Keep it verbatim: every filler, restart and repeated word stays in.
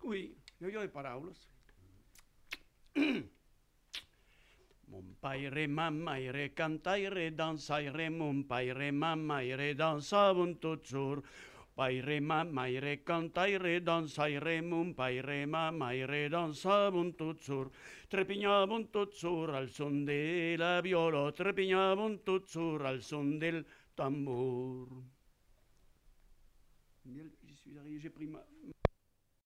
Oui, io, io le paraules. Mon paire, mammaire, cantaire, dansaire, mon paire, mammaire, dansavon tot jour. Paire, mammaire, cantaire, dansaire, mon paire, mammaire, dansavon tot jour. Trepignavon tot jour al son de la viola, trepignavon tot jour al son del tambour. J'y suis arrivé, j'ai pris ma...